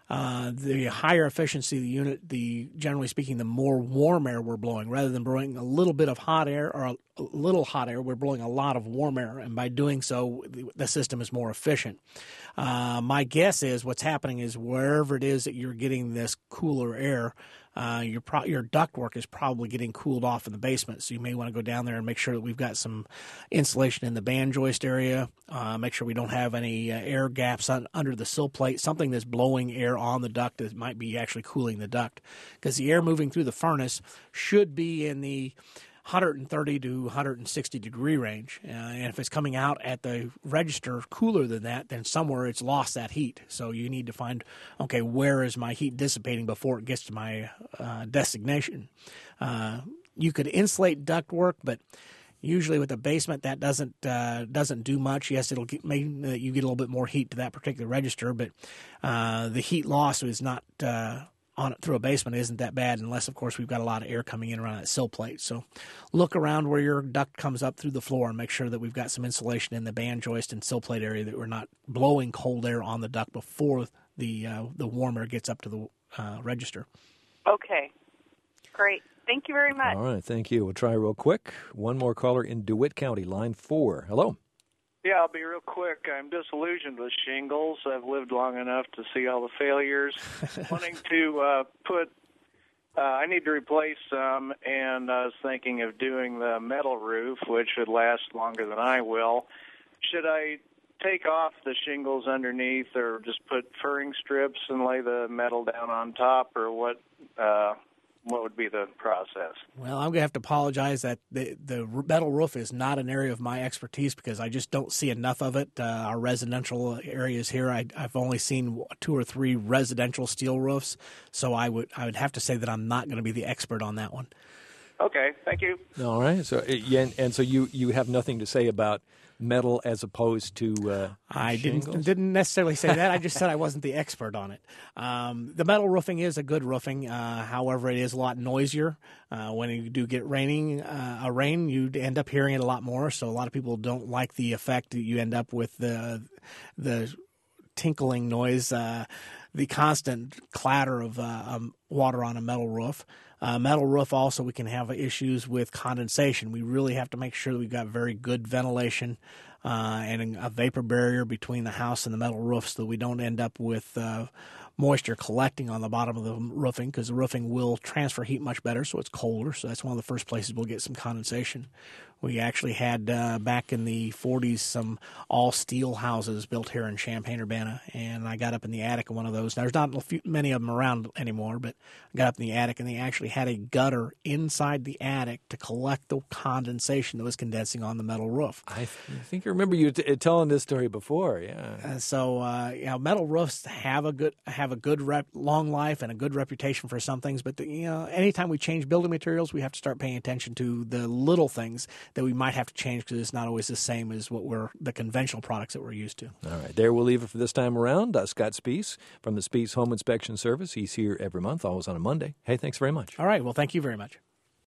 uh, the higher efficiency of the unit, the generally speaking, the more warm air we're blowing. Rather than blowing a little bit of hot air or a, a little hot air, we're blowing a lot of warm air, and by doing so, the, the system is more efficient. Uh, my guess is what's happening is wherever it is that you're getting this cooler air, uh, your pro- your ductwork is probably getting cooled off in the basement. So you may want to go down there and make sure that we've got some insulation in the band joist area. Uh, make sure we don't have any uh, air gaps on, under the sill plate, something that's blowing air on the duct that might be actually cooling the duct. Because the air moving through the furnace should be in the one thirty to one sixty degree range. Uh, and if it's coming out at the register cooler than that, then somewhere it's lost that heat. So you need to find, okay, where is my heat dissipating before it gets to my uh, destination? Uh, you could insulate ductwork, but usually with a basement that doesn't uh, doesn't do much. Yes, it'll get, make uh, you get a little bit more heat to that particular register, but uh, the heat loss is not uh, on it through a basement isn't that bad, unless of course we've got a lot of air coming in around that sill plate. So look around where your duct comes up through the floor and make sure that we've got some insulation in the band joist and sill plate area, that we're not blowing cold air on the duct before the uh, the warm air gets up to the uh, register. Okay, great. Thank you very much. All right, thank you. We'll try real quick. One more caller in DeWitt County, line four. Hello. Yeah, I'll be real quick. I'm disillusioned with shingles. I've lived long enough to see all the failures. Wanting to uh, put, uh, I need to replace some, and I was thinking of doing the metal roof, which would last longer than I will. Should I take off the shingles underneath, or just put furring strips and lay the metal down on top, or what? Uh, What would be the process? Well, I'm going to have to apologize that the, the metal roof is not an area of my expertise because I just don't see enough of it. Uh, our residential areas here, I, I've only seen two or three residential steel roofs, so I would I would have to say that I'm not going to be the expert on that one. Okay, thank you. All right. So, and, and so you, you have nothing to say about metal as opposed to uh, I shingles? didn't didn't necessarily say that. I just said I wasn't the expert on it. Um, the metal roofing is a good roofing. Uh, however, it is a lot noisier. Uh, when you do get raining, uh, a rain, you end up hearing it a lot more. So a lot of people don't like the effect that you end up with the the tinkling noise, uh, the constant clatter of uh, um, water on a metal roof. Uh, metal roof also, we can have issues with condensation. We really have to make sure that we've got very good ventilation uh, and a vapor barrier between the house and the metal roof so that we don't end up with uh, moisture collecting on the bottom of the roofing, because the roofing will transfer heat much better, so it's colder. So that's one of the first places we'll get some condensation. We actually had, uh, back in the forties, some all-steel houses built here in Champaign-Urbana, and I got up in the attic of one of those. Now, there's not a few, many of them around anymore, but I got up in the attic, and they actually had a gutter inside the attic to collect the condensation that was condensing on the metal roof. I, th- I think I remember you t- telling this story before, yeah. Uh, so, uh, you know, metal roofs have a good have a good rep, long life and a good reputation for some things, but, the, you know, anytime we change building materials, we have to start paying attention to the little things that we might have to change because it's not always the same as what we're the conventional products that we're used to. All right, there we'll leave it for this time around. Uh, Scott Spees from the Spees Home Inspection Service. He's here every month, always on a Monday. Hey, thanks very much. All right, well, thank you very much.